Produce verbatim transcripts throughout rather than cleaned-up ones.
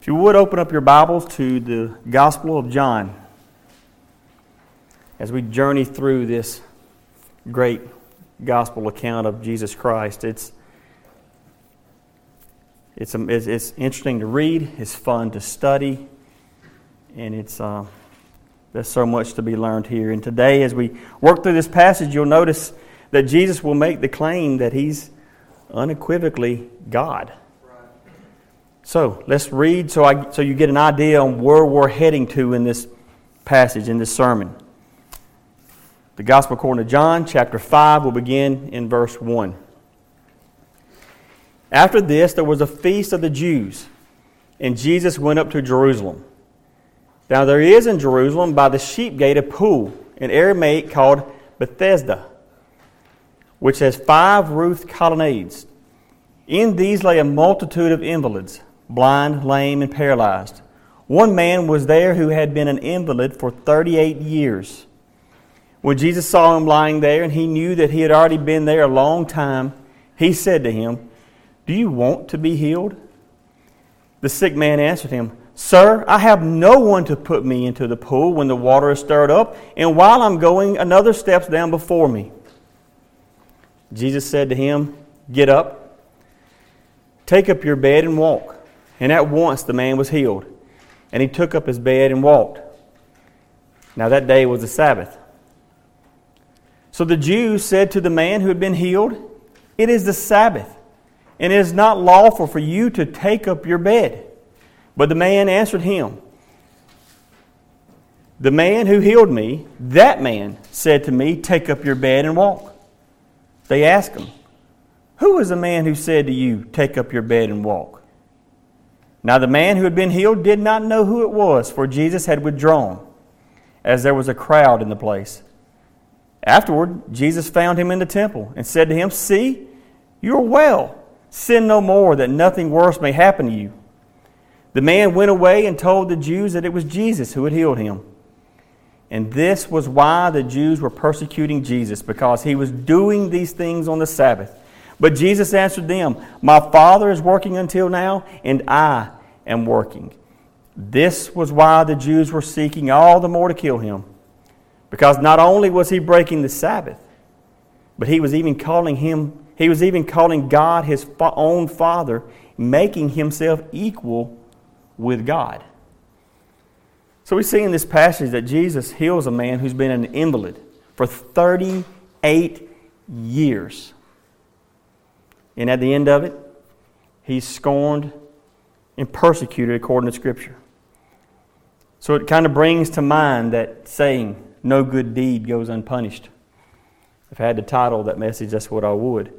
If you would open up your Bibles to the Gospel of John as we journey through this great gospel account of Jesus Christ. It's it's it's, it's interesting to read. It's fun to study, and it's uh, there's so much to be learned here. And today, as we work through this passage, you'll notice that Jesus will make the claim that He's unequivocally God. So let's read so I so you get an idea on where we're heading to in this passage, in this sermon. The Gospel according to John, chapter five, will begin in verse one. After this, there was a feast of the Jews, and Jesus went up to Jerusalem. Now there is in Jerusalem by the sheep gate a pool, in Aramaic called Bethesda, which has five roofed colonnades. In these lay a multitude of invalids, blind, lame, and paralyzed. One man was there who had been an invalid for thirty-eight years. When Jesus saw him lying there, and he knew that he had already been there a long time, he said to him, "Do you want to be healed?" The sick man answered him, "Sir, I have no one to put me into the pool when the water is stirred up, and while I'm going, another steps down before me." Jesus said to him, "Get up, take up your bed and walk." And at once the man was healed, and he took up his bed and walked. Now that day was the Sabbath. So the Jews said to the man who had been healed, "It is the Sabbath, and it is not lawful for you to take up your bed." But the man answered him, "The man who healed me, that man said to me, 'Take up your bed and walk.'" They asked him, "Who is the man who said to you, 'Take up your bed and walk'?" Now the man who had been healed did not know who it was, for Jesus had withdrawn, as there was a crowd in the place. Afterward, Jesus found him in the temple and said to him, "See, you are well. Sin no more, that nothing worse may happen to you." The man went away and told the Jews that it was Jesus who had healed him. And this was why the Jews were persecuting Jesus, because he was doing these things on the Sabbath. But Jesus answered them, "My Father is working until now, and I am working." This was why the Jews were seeking all the more to kill him, because not only was he breaking the Sabbath, but he was even calling him, he was even calling God his own Father, making himself equal with God. So we see in this passage that Jesus heals a man who's been an invalid for thirty-eight years. And at the end of it, he's scorned and persecuted according to Scripture. So it kind of brings to mind that saying, "No good deed goes unpunished." If I had to title that message, that's what I would.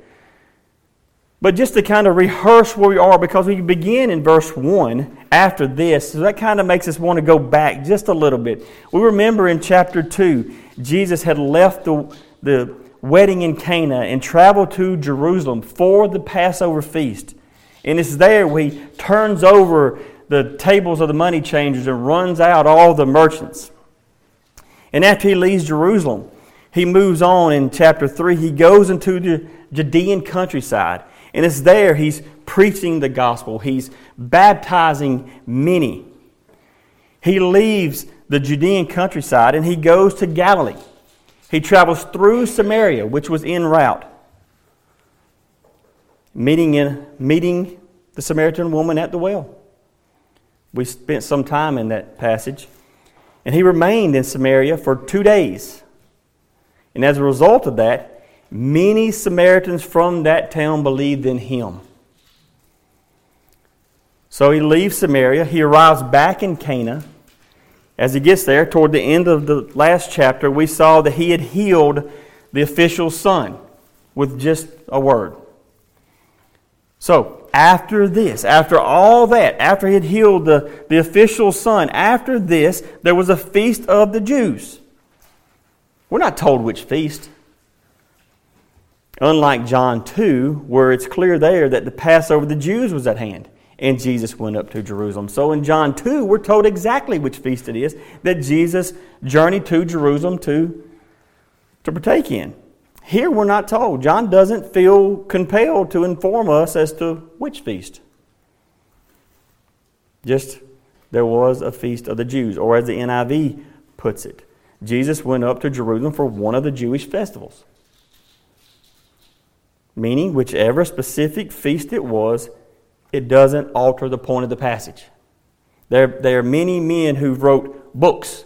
But just to kind of rehearse where we are, because we begin in verse one after this, so that kind of makes us want to go back just a little bit. We remember in chapter two, Jesus had left the, the wedding in Cana and traveled to Jerusalem for the Passover feast. And it's there where he turns over the tables of the money changers and runs out all the merchants. And after he leaves Jerusalem, he moves on in chapter three. He goes into the Judean countryside. And it's there he's preaching the gospel. He's baptizing many. He leaves the Judean countryside and he goes to Galilee. He travels through Samaria, which was en route, meeting in, meeting the Samaritan woman at the well. We spent some time in that passage. And he remained in Samaria for two days. And as a result of that, many Samaritans from that town believed in him. So he leaves Samaria. He arrives back in Cana. As he gets there, toward the end of the last chapter, we saw that he had healed the official's son with just a word. So, after this, after all that, after he had healed the, the official's son, after this, there was a feast of the Jews. We're not told which feast. Unlike John two, where it's clear there that the Passover of the Jews was at hand, and Jesus went up to Jerusalem. So in John two, we're told exactly which feast it is that Jesus journeyed to Jerusalem to, to partake in. Here we're not told. John doesn't feel compelled to inform us as to which feast. Just, there was a feast of the Jews, or as the N I V puts it, Jesus went up to Jerusalem for one of the Jewish festivals. Meaning, whichever specific feast it was, it doesn't alter the point of the passage. There, there are many men who wrote books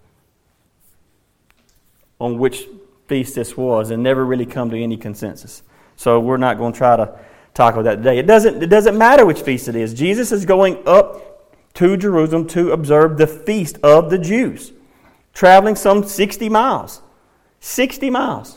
on which feast this was and never really come to any consensus. So we're not going to try to talk about that today. It doesn't, it doesn't matter which feast it is. Jesus is going up to Jerusalem to observe the feast of the Jews, traveling some sixty miles. sixty miles.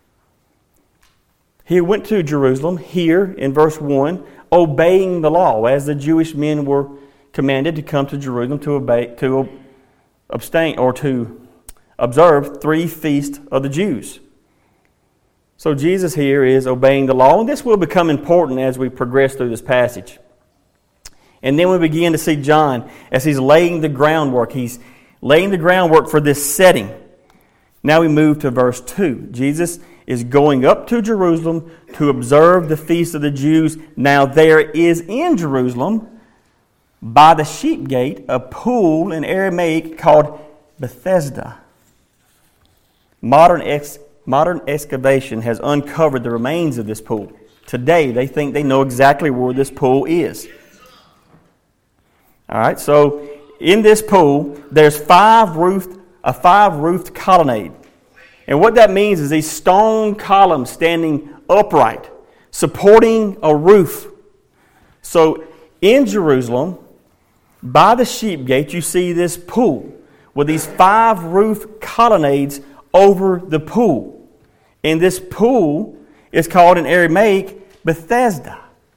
He went to Jerusalem here in verse one, obeying the law, as the Jewish men were commanded to come to Jerusalem to obey, to abstain or to observe three feasts of the Jews. So Jesus here is obeying the law, and this will become important as we progress through this passage. And then we begin to see John as he's laying the groundwork. He's laying the groundwork for this setting. Now we move to verse two. Jesus is going up to Jerusalem to observe the feast of the Jews. Now there is in Jerusalem, by the sheep gate, a pool in Aramaic called Bethesda. Modern, ex, modern excavation has uncovered the remains of this pool. Today, they think they know exactly where this pool is. All right, so in this pool, there's five roofed, a five-roofed colonnade. And what that means is these stone columns standing upright, supporting a roof. So in Jerusalem, by the sheep gate, you see this pool with these five roof colonnades over the pool. And this pool is called in Aramaic Bethesda.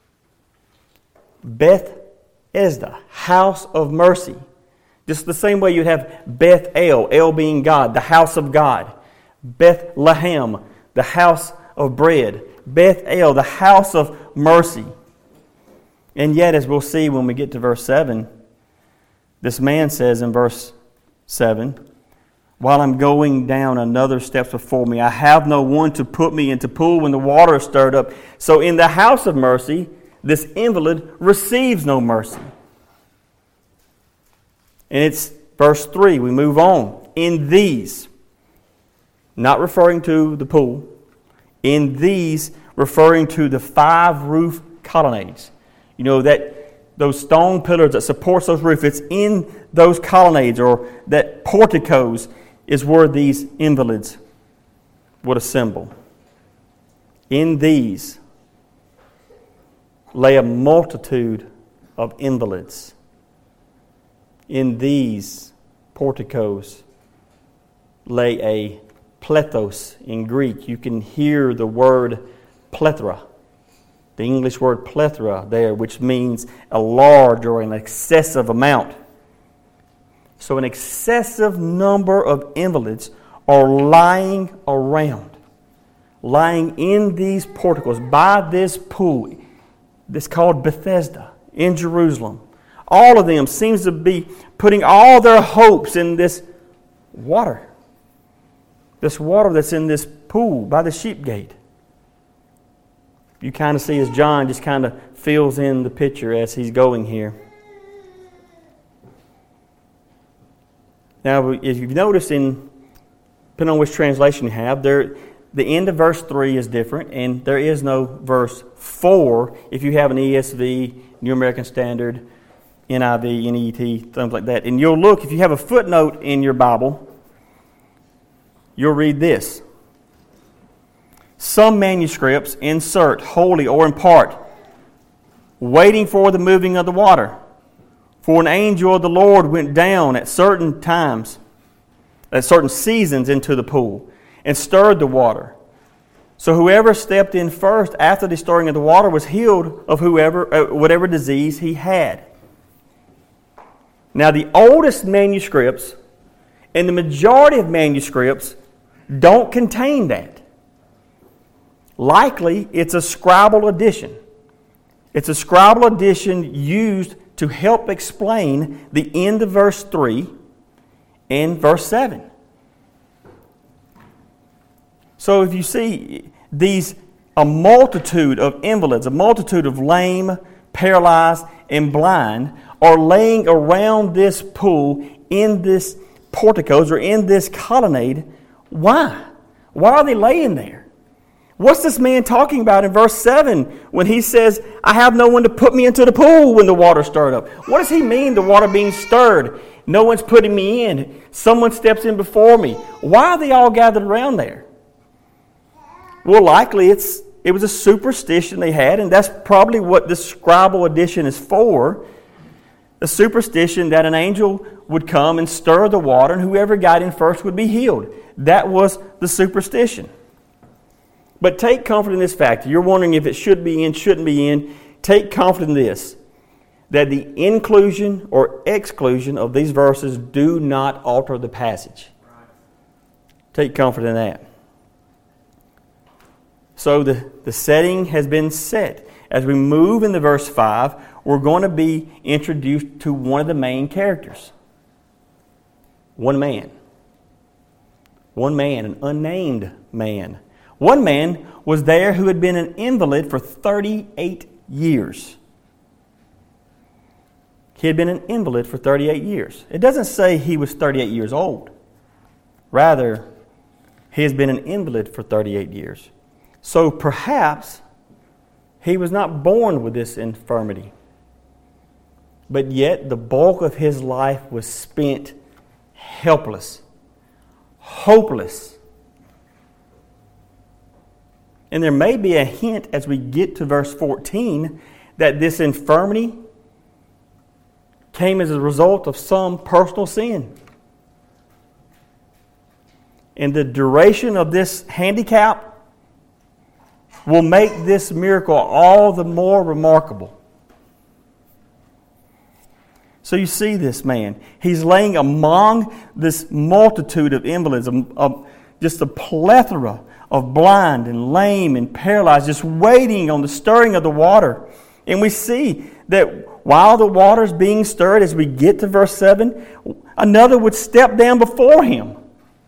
Bethesda, house of mercy. Just the same way you'd have Beth El, El being God, the house of God. Bethlehem, the house of bread. Beth El, the house of mercy. And yet, as we'll see when we get to verse seven, this man says in verse seven, while I'm going down another step before me, I have no one to put me into pool when the water is stirred up. So in the house of mercy, this invalid receives no mercy. And it's verse three, we move on. In these, not referring to the pool, in these referring to the five roof colonnades. You know, that those stone pillars that supports those roofs, it's in those colonnades or that porticos is where these invalids would assemble. In these lay a multitude of invalids. In these porticos lay a plethos in Greek. You can hear the word plethora, the English word plethora there, which means a large or an excessive amount. So an excessive number of invalids are lying around, lying in these porticos by this pool. This called Bethesda in Jerusalem. All of them seems to be putting all their hopes in this water. This water that's in this pool by the sheep gate. You kind of see as John just kind of fills in the picture as he's going here. Now, if you've noticed, in depending on which translation you have, there the end of verse three is different, and there is no verse four if you have an E S V, New American Standard, N I V, N E T, things like that. And you'll look, if you have a footnote in your Bible, you'll read this. Some manuscripts insert wholly or in part, waiting for the moving of the water. For an angel of the Lord went down at certain times, at certain seasons into the pool, and stirred the water. So whoever stepped in first after the stirring of the water was healed of whoever, uh, whatever disease he had. Now the oldest manuscripts and the majority of manuscripts don't contain that. Likely, it's a scribal addition. It's a scribal addition used to help explain the end of verse three and verse seven. So if you see these, a multitude of invalids, a multitude of lame, paralyzed, and blind are laying around this pool in this porticos or in this colonnade. Why? Why are they laying there? What's this man talking about in verse seven when he says, I have no one to put me into the pool when the water stirred up? What does he mean, the water being stirred? No one's putting me in. Someone steps in before me. Why are they all gathered around there? Well, likely it's it was a superstition they had, and that's probably what this scribal edition is for. A superstition that an angel would come and stir the water, and whoever got in first would be healed. That was the superstition. But take comfort in this fact. You're wondering if it should be in, shouldn't be in. Take comfort in this, that the inclusion or exclusion of these verses do not alter the passage. Take comfort in that. So the, the setting has been set. As we move into verse five, we're going to be introduced to one of the main characters. One man. One man, an unnamed man. One man was there who had been an invalid for thirty-eight years. He had been an invalid for thirty-eight years. It doesn't say he was thirty-eight years old. Rather, he has been an invalid for thirty-eight years. So perhaps he was not born with this infirmity. But yet the bulk of his life was spent helpless, hopeless. And there may be a hint as we get to verse fourteen that this infirmity came as a result of some personal sin. And the duration of this handicap will make this miracle all the more remarkable. So you see this man. He's laying among this multitude of invalids, of just a plethora of blind and lame and paralyzed, just waiting on the stirring of the water. And we see that while the water's being stirred, as we get to verse seven, another would step down before him.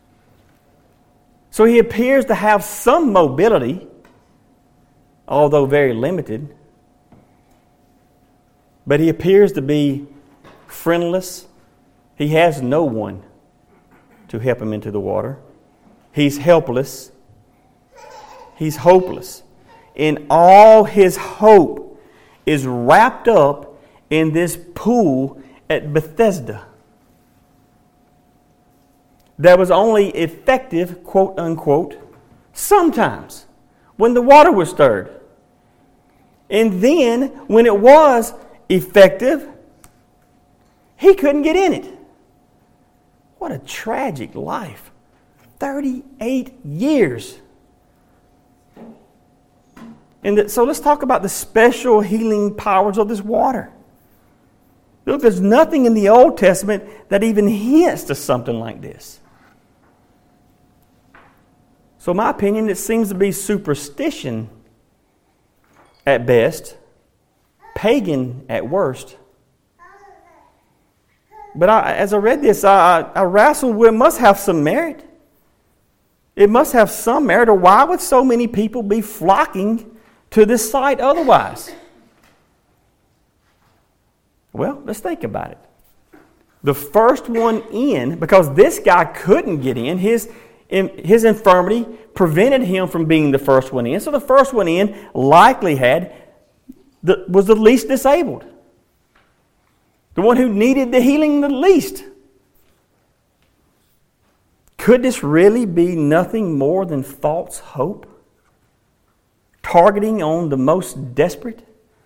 So he appears to have some mobility, although very limited. But he appears to be friendless. He has no one to help him into the water. He's helpless. He's hopeless. And all his hope is wrapped up in this pool at Bethesda that was only effective, quote unquote, sometimes when the water was stirred. And then, when it was effective, he couldn't get in it. What a tragic life. thirty-eight years. And the, so let's talk about the special healing powers of this water. Look, there's nothing in the Old Testament that even hints to something like this. So in my opinion, it seems to be superstition at best, pagan at worst. But I, as I read this, I, I wrestled with it must have some merit. It must have some merit, or why would so many people be flocking to this site otherwise? Well, let's think about it. The first one in, because this guy couldn't get in, his, his infirmity prevented him from being the first one in. So the first one in likely had the, was the least disabled. The one who needed the healing the least. Could this really be nothing more than false hope? Targeting on the most desperate?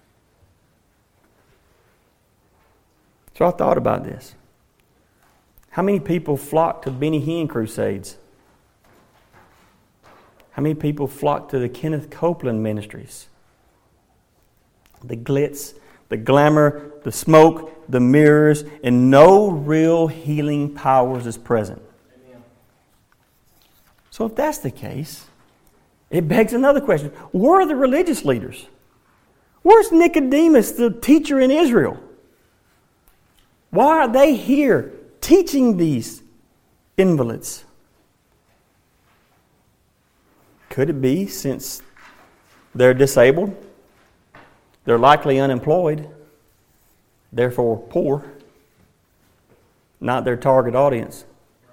So I thought about this. How many people flock to Benny Hinn crusades? How many people flock to the Kenneth Copeland ministries? The glitz, the glamour, the smoke, the mirrors, and no real healing powers is present. Amen. So if that's the case, it begs another question. Where are the religious leaders? Where's Nicodemus, the teacher in Israel? Why are they here teaching these invalids? Could it be since they're disabled? They're likely unemployed, therefore poor, not their target audience.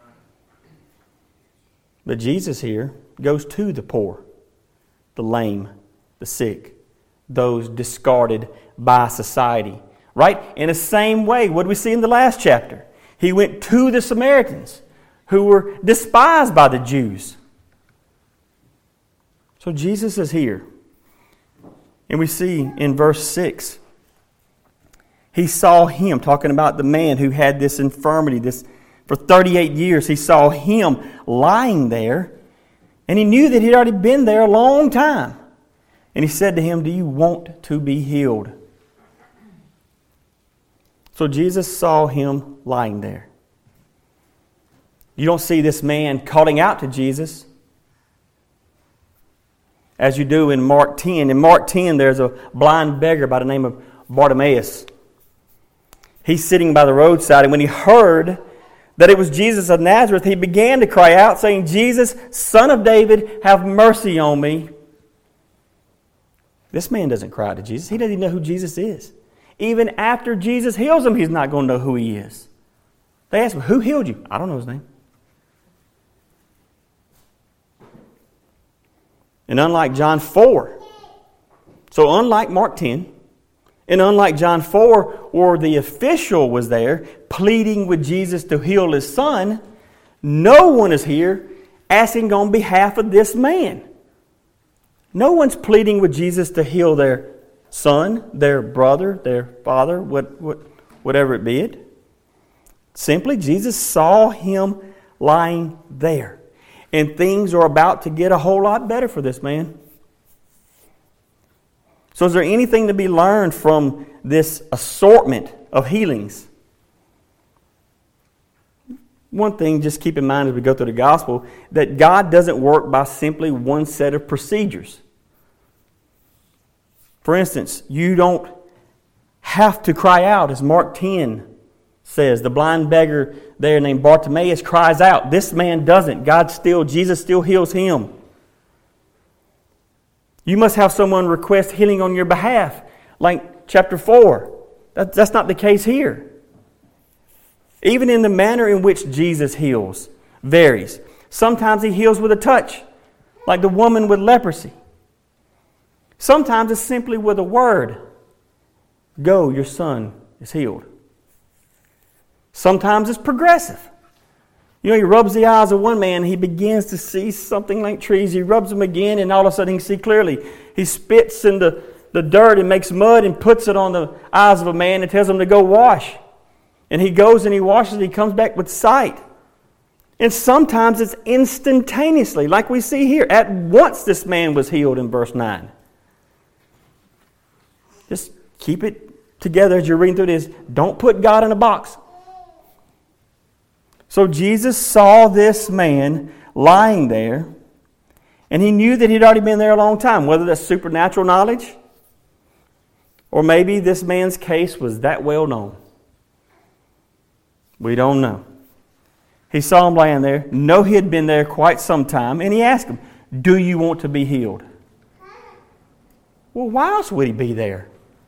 But Jesus here goes to the poor, the lame, the sick, those discarded by society. Right? In the same way, what do we see in the last chapter? He went to the Samaritans, who were despised by the Jews. So Jesus is here. And we see in verse six, he saw him, talking about the man who had this infirmity, this for thirty-eight years. He saw him lying there, and he knew that he'd already been there a long time. And he said to him, "Do you want to be healed?" So Jesus saw him lying there. You don't see this man calling out to Jesus as you do in Mark ten. In Mark ten, there's a blind beggar by the name of Bartimaeus. He's sitting by the roadside, and when he heard that it was Jesus of Nazareth, he began to cry out, saying, "Jesus, Son of David, have mercy on me." This man doesn't cry to Jesus. He doesn't even know who Jesus is. Even after Jesus heals him, he's not going to know who he is. They ask him, "Who healed you?" "I don't know his name." And unlike John four, so unlike Mark ten, and unlike John four, where the official was there pleading with Jesus to heal his son, no one is here asking on behalf of this man. No one's pleading with Jesus to heal their son, their brother, their father, what, what, whatever it be it. Simply, Jesus saw him lying there. And things are about to get a whole lot better for this man. So is there anything to be learned from this assortment of healings? One thing, just keep in mind as we go through the gospel, that God doesn't work by simply one set of procedures. For instance, you don't have to cry out, as Mark ten says. The blind beggar there named Bartimaeus cries out. This man doesn't. God still, Jesus still heals him. You must have someone request healing on your behalf, like chapter four. That, that's not the case here. Even in the manner in which Jesus heals varies. Sometimes he heals with a touch, like the woman with leprosy. Sometimes it's simply with a word. "Go, your son is healed." Sometimes it's progressive. You know, he rubs the eyes of one man and he begins to see something like trees. He rubs them again and all of a sudden he can see clearly. He spits in the, the dirt and makes mud and puts it on the eyes of a man and tells him to go wash. And he goes and he washes and he comes back with sight. And sometimes it's instantaneously, like we see here. At once this man was healed in verse nine. Just keep it together as you're reading through this. Don't put God in a box. So Jesus saw this man lying there, and he knew that he'd already been there a long time, whether that's supernatural knowledge, or maybe this man's case was that well known. We don't know. He saw him lying there, know he had been there quite some time, and he asked him, "Do you want to be healed?" Well, why else would he be there?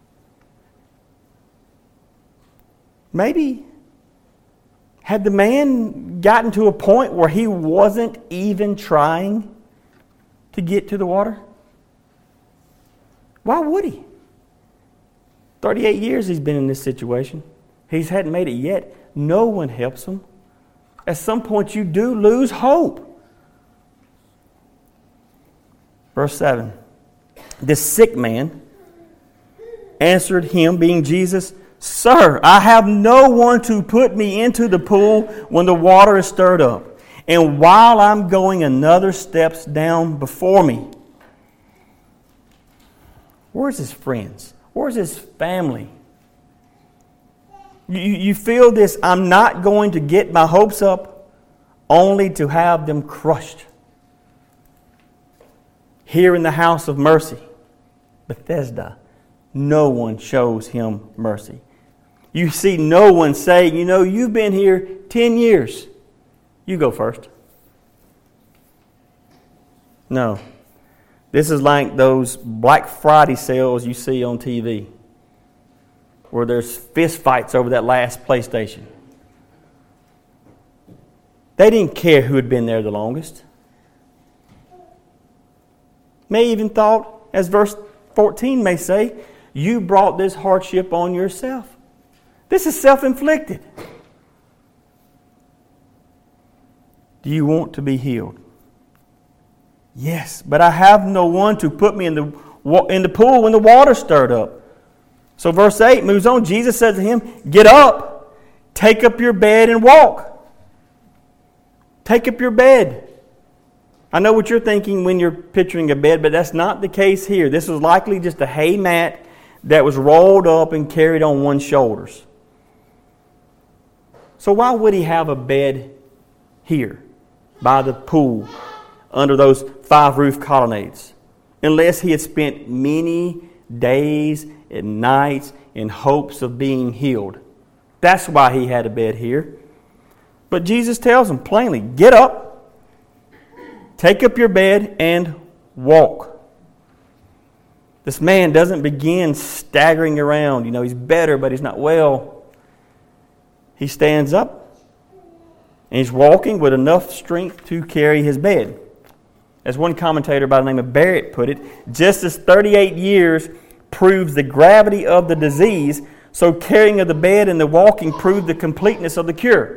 Maybe had the man gotten to a point where he wasn't even trying to get to the water? Why would he? thirty-eight years he's been in this situation. He hadn't made it yet. No one helps him. At some point you do lose hope. Verse seven. This sick man answered him, being Jesus, "Sir, I have no one to put me into the pool when the water is stirred up. And while I'm going, another steps down before me." Where's his friends? Where's his family? You, you feel this, "I'm not going to get my hopes up," only to have them crushed. Here in the house of mercy, Bethesda, no one shows him mercy. You see no one saying, "You know, you've been here ten years. You go first." No. This is like those Black Friday sales you see on T V, where there's fist fights over that last PlayStation. They didn't care who had been there the longest. May even thought, as verse fourteen may say, you brought this hardship on yourself. This is self-inflicted. Do you want to be healed? Yes, but I have no one to put me in the in the pool when the water stirred up. So verse eight moves on. Jesus said to him, get up, take up your bed and walk. Take up your bed. I know what you're thinking when you're picturing a bed, but that's not the case here. This was likely just a hay mat that was rolled up and carried on one's shoulders. So why would he have a bed here by the pool under those five roof colonnades? Unless he had spent many days and nights in hopes of being healed. That's why he had a bed here. But Jesus tells him plainly, get up, take up your bed, and walk. This man doesn't begin staggering around. You know, he's better, but he's not well. He stands up, and he's walking with enough strength to carry his bed. As one commentator by the name of Barrett put it, just as thirty-eight years proves the gravity of the disease, so carrying of the bed and the walking proved the completeness of the cure.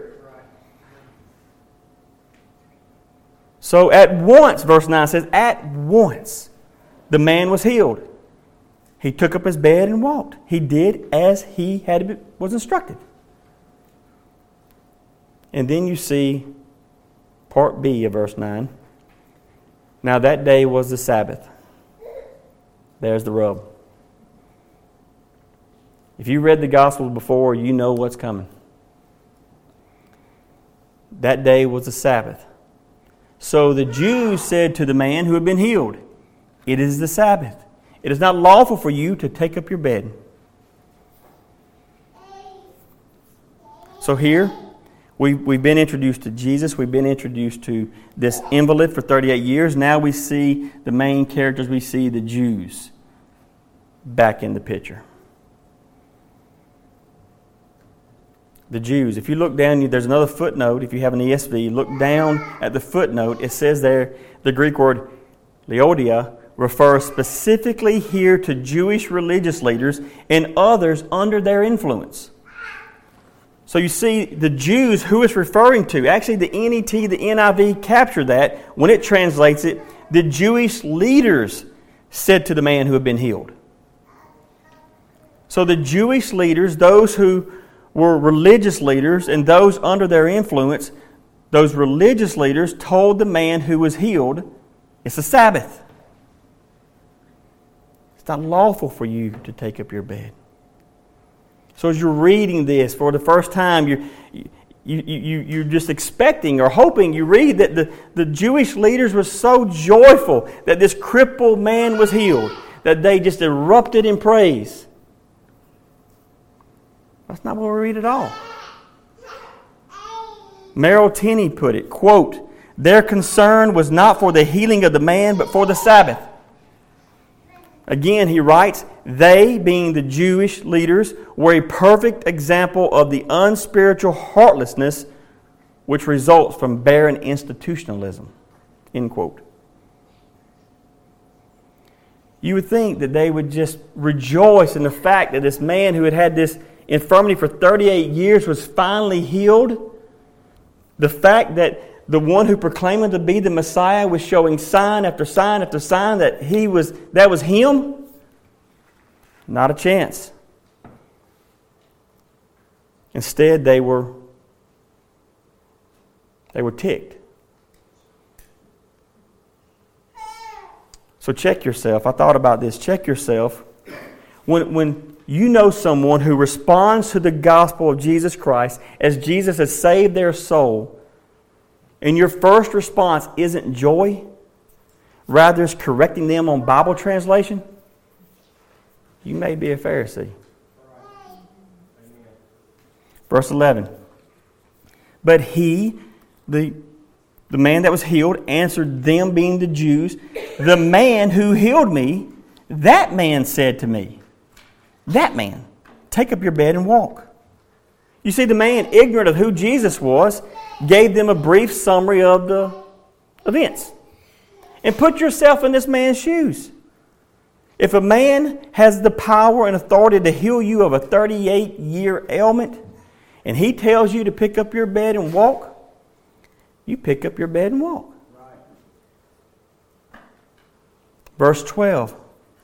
So at once, verse nine says, at once the man was healed. He took up his bed and walked. He did as he had was instructed. And then you see part B of verse nine. Now that day was the Sabbath. There's the rub. If you read the Gospels before, you know what's coming. That day was the Sabbath. So the Jews said to the man who had been healed, it is the Sabbath. It is not lawful for you to take up your bed. So here, we, we've been introduced to Jesus. We've been introduced to this invalid for thirty-eight years. Now we see the main characters. We see the Jews back in the picture. The Jews. If you look down, there's another footnote. If you have an E S V, look down at the footnote. It says there, the Greek word Laodia refers specifically here to Jewish religious leaders and others under their influence. So you see, the Jews, who it's referring to, actually the N E T, the N I V capture that when it translates it, the Jewish leaders said to the man who had been healed. So the Jewish leaders, those who were religious leaders and those under their influence, those religious leaders told the man who was healed, it's a Sabbath. It's not lawful for you to take up your bed. So as you're reading this for the first time, you're, you, you, you, you're just expecting or hoping you read that the, the Jewish leaders were so joyful that this crippled man was healed, that they just erupted in praise. That's not what we read at all. Merrill Tenney put it, quote, their concern was not for the healing of the man, but for the Sabbath. Again, he writes, they, being the Jewish leaders, were a perfect example of the unspiritual heartlessness which results from barren institutionalism. End quote. You would think that they would just rejoice in the fact that this man who had had this infirmity for thirty-eight years was finally healed. The fact that the one who proclaimed him to be the Messiah was showing sign after sign after sign that he was that was him. Not a chance. Instead, they were they were ticked. So check yourself. I thought about this. Check yourself. When when you know someone who responds to the gospel of Jesus Christ as Jesus has saved their soul, and your first response isn't joy, rather it's correcting them on Bible translation, you may be a Pharisee. Verse eleven. But he, the, the man that was healed, answered them, being the Jews, The man who healed me, that man said to me, that man, take up your bed and walk. You see, the man, ignorant of who Jesus was, gave them a brief summary of the events. And put yourself in this man's shoes. If a man has the power and authority to heal you of a thirty-eight year ailment, and he tells you to pick up your bed and walk, you pick up your bed and walk. Right. Verse twelve.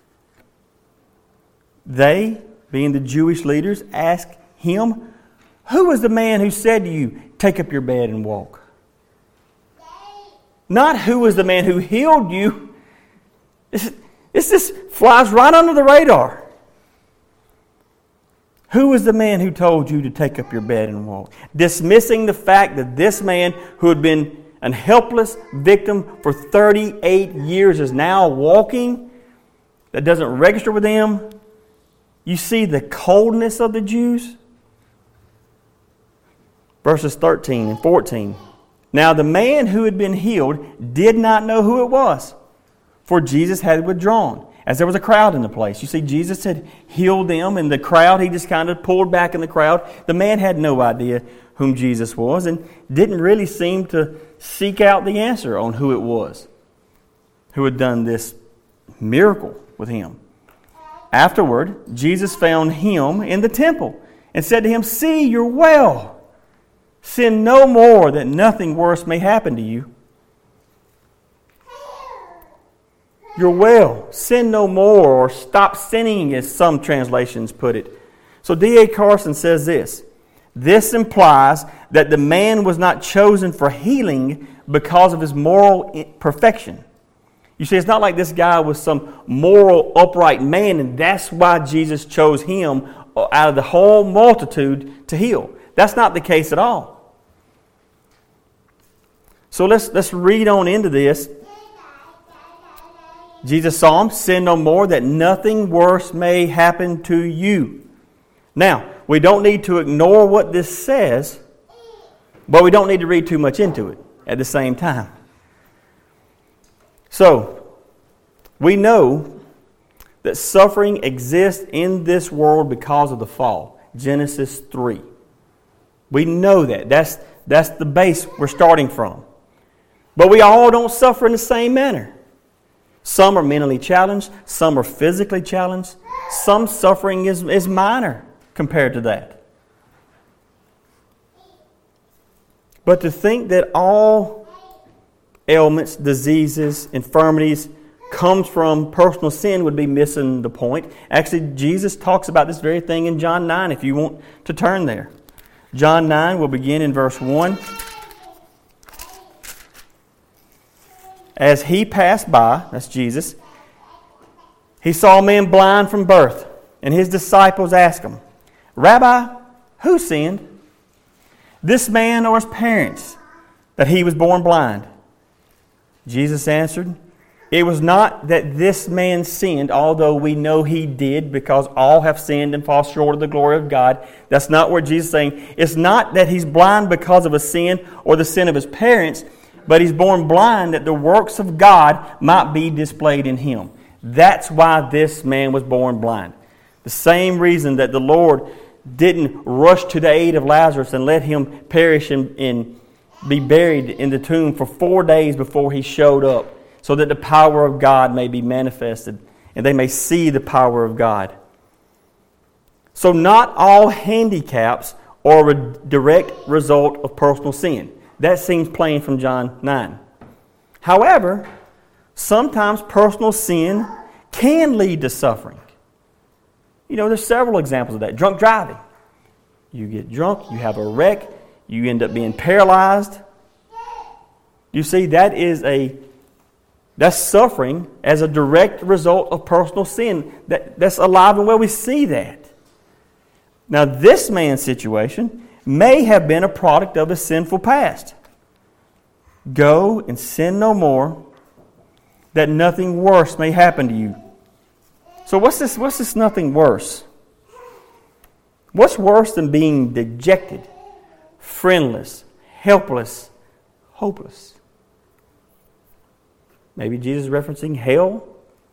They, being the Jewish leaders, asked him, who was the man who said to you, take up your bed and walk? Not who was the man who healed you. This, this just flies right under the radar. Who was the man who told you to take up your bed and walk? Dismissing the fact that this man who had been a helpless victim for thirty-eight years is now walking, that doesn't register with them. You see the coldness of the Jews? Verses thirteen and fourteen. Now the man who had been healed did not know who it was, for Jesus had withdrawn, as there was a crowd in the place. You see, Jesus had healed them, and the crowd, he just kind of pulled back in the crowd. The man had no idea whom Jesus was and didn't really seem to seek out the answer on who it was who had done this miracle with him. Afterward, Jesus found him in the temple and said to him, see, you're well. Sin no more, that nothing worse may happen to you. You're well. Sin no more, or stop sinning, as some translations put it. So D A Carson says this. This implies that the man was not chosen for healing because of his moral perfection. You see, it's not like this guy was some moral, upright man, and that's why Jesus chose him out of the whole multitude to heal. That's not the case at all. So let's, let's read on into this. Jesus saw him, sin no more, that nothing worse may happen to you. Now, we don't need to ignore what this says, but we don't need to read too much into it at the same time. So, we know that suffering exists in this world because of the fall. Genesis three. We know that. That's, that's the base we're starting from. But we all don't suffer in the same manner. Some are mentally challenged. Some are physically challenged. Some suffering is, is minor compared to that. But to think that all ailments, diseases, infirmities comes from personal sin would be missing the point. Actually, Jesus talks about this very thing in John nine, if you want to turn there. John nine, we'll begin in verse one. As he passed by, that's Jesus, he saw a man blind from birth, and his disciples asked him, Rabbi, who sinned, this man or his parents, that he was born blind? Jesus answered, it was not that this man sinned, although we know he did, because all have sinned and fall short of the glory of God. That's not what Jesus is saying. It's not that he's blind because of a sin or the sin of his parents, but he's born blind that the works of God might be displayed in him. That's why this man was born blind. The same reason that the Lord didn't rush to the aid of Lazarus and let him perish and, and be buried in the tomb for four days before he showed up, so that the power of God may be manifested and they may see the power of God. So not all handicaps are a direct result of personal sin. That seems plain from John nine. However, sometimes personal sin can lead to suffering. You know, there's several examples of that. Drunk driving. You get drunk, you have a wreck, you end up being paralyzed. You see, that is a that's suffering as a direct result of personal sin. That, that's alive and well. We see that. Now, this man's situation may have been a product of a sinful past. Go and sin no more, that nothing worse may happen to you. So what's this, what's this nothing worse? What's worse than being dejected, friendless, helpless, hopeless? Maybe Jesus is referencing hell,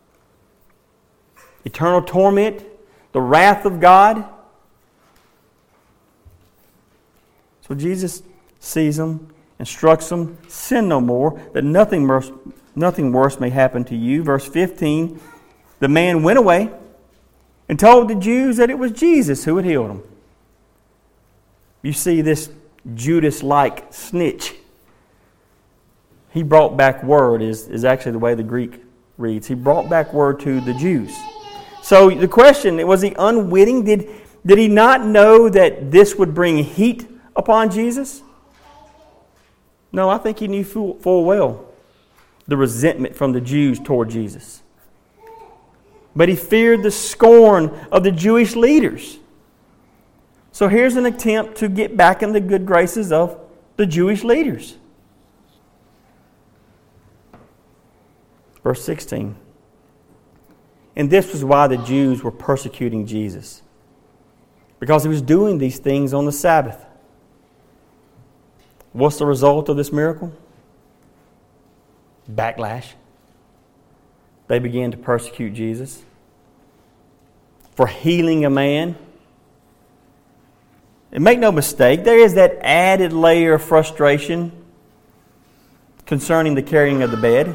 eternal torment, the wrath of God. So Jesus sees them, instructs them, sin no more, that nothing worse, nothing worse may happen to you. Verse fifteen, the man went away and told the Jews that it was Jesus who had healed him. You see this Judas-like snitch. He brought back word, is, is actually the way the Greek reads. He brought back word to the Jews. So the question, was he unwitting? Did, did he not know that this would bring heat upon Jesus? No, I think he knew full, full well the resentment from the Jews toward Jesus. But he feared the scorn of the Jewish leaders. So here's an attempt to get back in the good graces of the Jewish leaders. Verse sixteen. And this was why the Jews were persecuting Jesus, because he was doing these things on the Sabbath. What's the result of this miracle? Backlash. They began to persecute Jesus for healing a man. And make no mistake, there is that added layer of frustration concerning the carrying of the bed.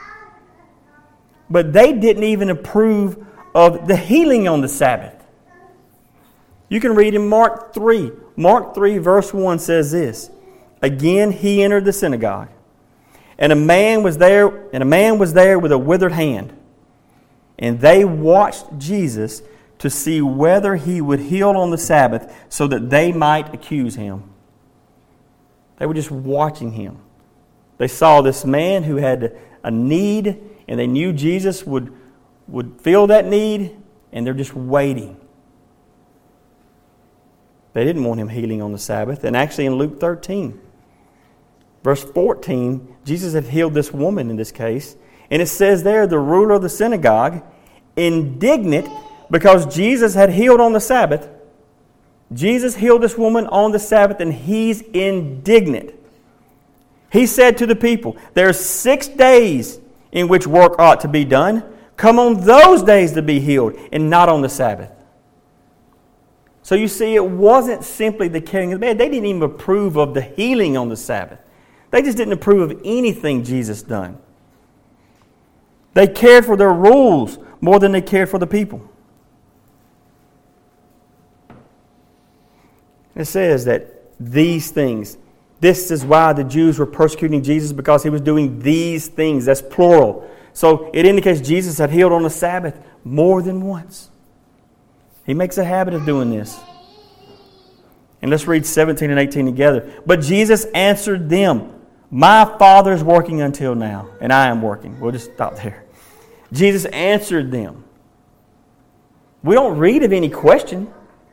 But they didn't even approve of the healing on the Sabbath. You can read in Mark three. Mark three verse one says this. Again he entered the synagogue, and a man was there, and a man was there with a withered hand. And they watched Jesus to see whether he would heal on the Sabbath, so that they might accuse him. They were just watching him. They saw this man who had a need, and they knew Jesus would, would fill that need, and they're just waiting. They didn't want him healing on the Sabbath. And actually in Luke thirteen, verse fourteen, Jesus had healed this woman in this case. And it says there, the ruler of the synagogue, indignant because Jesus had healed on the Sabbath. Jesus healed this woman on the Sabbath, and he's indignant. He said to the people, there are six days in which work ought to be done. Come on those days to be healed, and not on the Sabbath. So you see, it wasn't simply the carrying of the bed. They didn't even approve of the healing on the Sabbath. They just didn't approve of anything Jesus done. They cared for their rules more than they cared for the people. It says that these things, this is why the Jews were persecuting Jesus, because he was doing these things. That's plural. So it indicates Jesus had healed on the Sabbath more than once. He makes a habit of doing this. And let's read seventeen and eighteen together. But Jesus answered them, my Father is working until now, and I am working. We'll just stop there. Jesus answered them. We don't read of any question.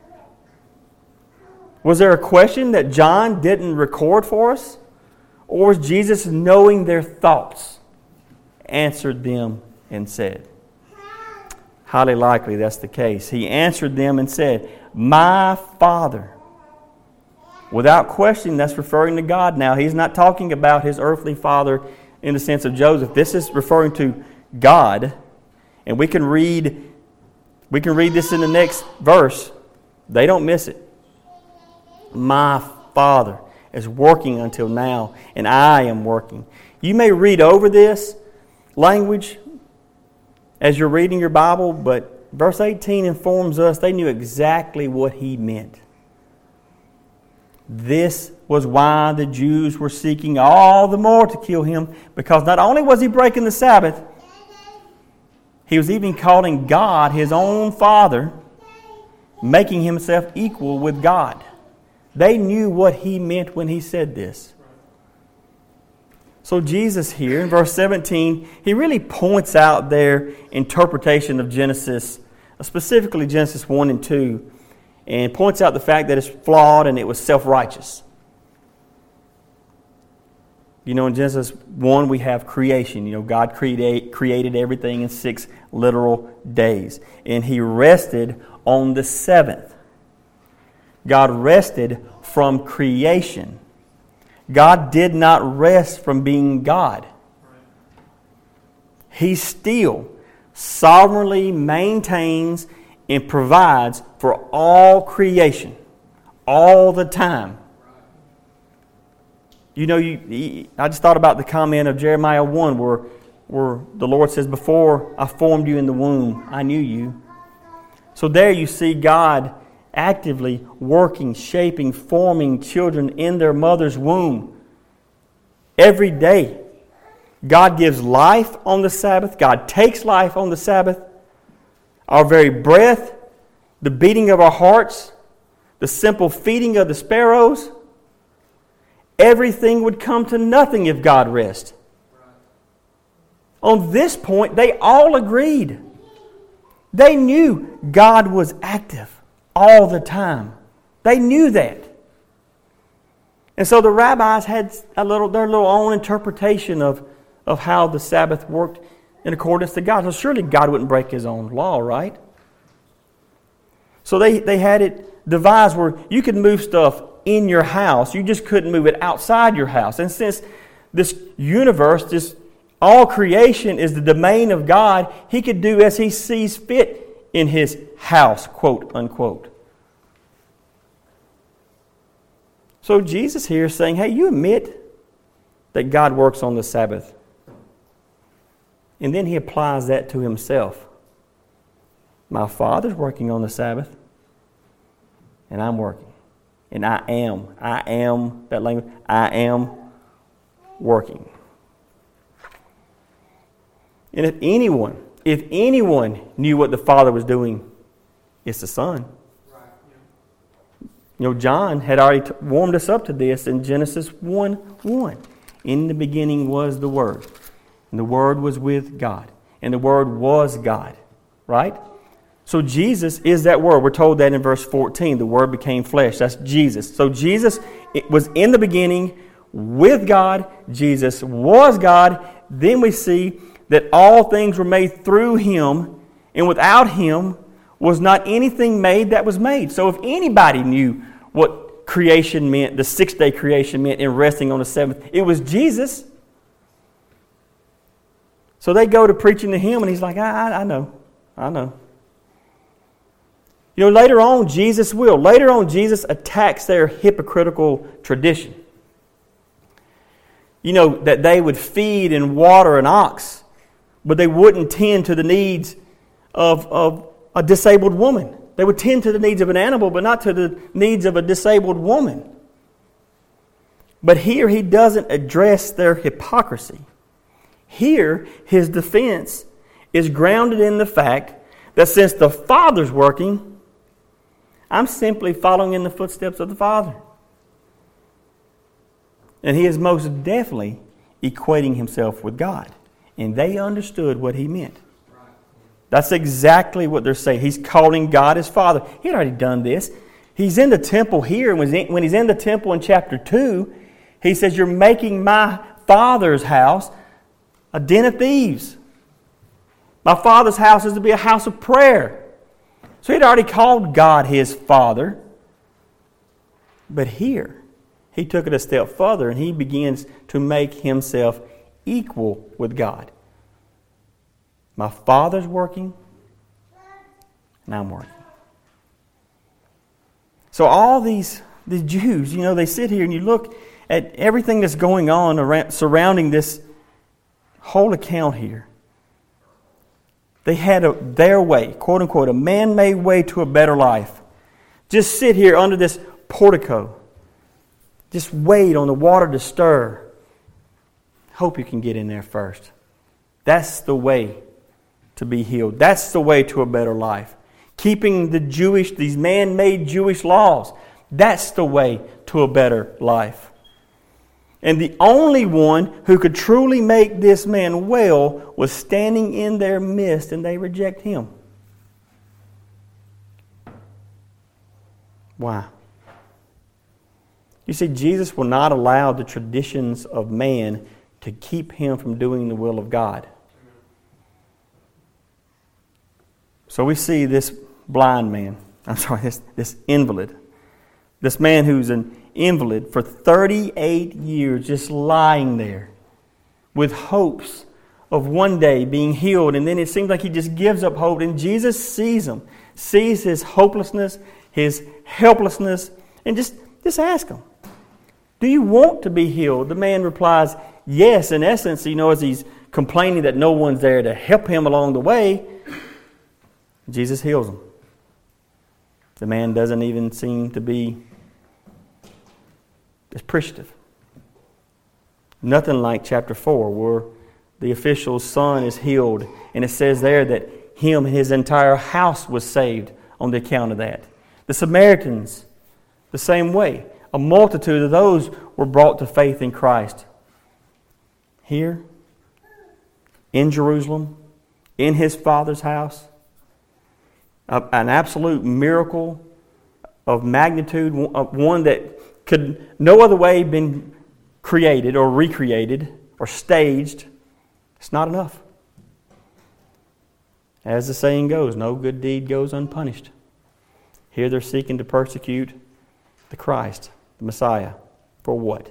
Was there a question that John didn't record for us? Or was Jesus, knowing their thoughts, answered them and said? Highly likely that's the case. He answered them and said, my Father. Without question, that's referring to God now. He's not talking about his earthly father in the sense of Joseph. This is referring to God. And we can read, we can read this in the next verse. They don't miss it. My Father is working until now, and I am working. You may read over this language as you're reading your Bible, but verse eighteen informs us they knew exactly what he meant. This was why the Jews were seeking all the more to kill him, because not only was he breaking the Sabbath, he was even calling God his own Father, making himself equal with God. They knew what he meant when he said this. So Jesus here, in verse seventeen, he really points out their interpretation of Genesis, specifically Genesis one and two, and points out the fact that it's flawed and it was self-righteous. You know, in Genesis one, we have creation. You know, God create, created everything in six literal days. And he rested on the seventh. God rested from creation. God did not rest from being God. He still sovereignly maintains and provides for all creation, all the time. You know, you, I just thought about the comment of Jeremiah one where, where the Lord says, before I formed you in the womb, I knew you. So there you see God actively working, shaping, forming children in their mother's womb. Every day, God gives life on the Sabbath. God takes life on the Sabbath. Our very breath, the beating of our hearts, the simple feeding of the sparrows, everything would come to nothing if God rested. On this point, they all agreed. They knew God was active all the time. They knew that. And so the rabbis had a little their little own interpretation of, of how the Sabbath worked in accordance to God. So surely God wouldn't break His own law, right? So they, they had it devised where you could move stuff in your house. You just couldn't move it outside your house. And since this universe, this all creation is the domain of God, He could do as He sees fit in His house, quote unquote. So Jesus here is saying, hey, you admit that God works on the Sabbath. And then He applies that to Himself. My Father's working on the Sabbath, and I'm working. And I am. I am, that language, I am working. And if anyone, if anyone knew what the Father was doing, it's the Son. You know, John had already t- warmed us up to this in Genesis one one. In the beginning was the Word, and the Word was with God, and the Word was God. Right? So Jesus is that Word. We're told that in verse fourteen. The Word became flesh. That's Jesus. So Jesus it was in the beginning with God. Jesus was God. Then we see that all things were made through Him, and without Him was not anything made that was made. So if anybody knew what creation meant, the six-day creation meant in resting on the seventh, it was Jesus. So they go to preaching to Him, and He's like, I, I, I know, I know. You know, later on, Jesus will. Later on, Jesus attacks their hypocritical tradition. You know, that they would feed and water an ox, but they wouldn't tend to the needs of, of a disabled woman. They would tend to the needs of an animal, but not to the needs of a disabled woman. But here He doesn't address their hypocrisy. Here, His defense is grounded in the fact that since the Father's working, I'm simply following in the footsteps of the Father. And He is most definitely equating Himself with God. And they understood what He meant. That's exactly what they're saying. He's calling God His Father. He had already done this. He's in the temple here. And when He's in the temple in chapter two, He says, you're making my Father's house a den of thieves. My Father's house is to be a house of prayer. So He'd already called God His Father. But here, He took it a step further and He begins to make Himself equal with God. My Father's working, and I'm working. So all these the Jews, you know, they sit here and you look at everything that's going on around, surrounding this whole account here. They had a, their way, quote unquote, a man-made way to a better life. Just sit here under this portico. Just wait on the water to stir. Hope you can get in there first. That's the way to be healed. That's the way to a better life. Keeping the Jewish, these man-made Jewish laws. That's the way to a better life. And the only one who could truly make this man well was standing in their midst, and they reject Him. Why? You see, Jesus will not allow the traditions of man to keep Him from doing the will of God. So we see this blind man, I'm sorry, this, this invalid, this man who's an invalid for thirty-eight years just lying there with hopes of one day being healed, and then it seems like he just gives up hope. And Jesus sees him, sees his hopelessness, his helplessness, and just, just ask him, do you want to be healed? The man replies, yes. In essence, you know, as he's complaining that no one's there to help him along the way, Jesus heals him. The man doesn't even seem to be appreciative. Nothing like chapter four, where the official's son is healed, and it says there that him and his entire house was saved on the account of that. The Samaritans, the same way. A multitude of those were brought to faith in Christ. Here, in Jerusalem, in his Father's house, an absolute miracle of magnitude, one that could no other way been created or recreated or staged. It's not enough. As the saying goes, no good deed goes unpunished. Here they're seeking to persecute the Christ, the Messiah. For what?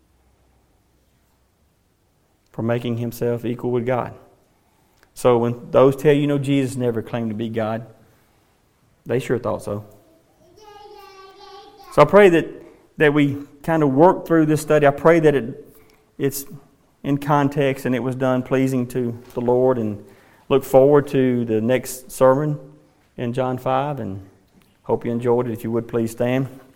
For making himself equal with God. So when those tell you, no, Jesus never claimed to be God, they sure thought so. So I pray that, that we kind of work through this study. I pray that it it's in context and it was done pleasing to the Lord, and look forward to the next sermon in John five, and hope you enjoyed it. If you would, please stand.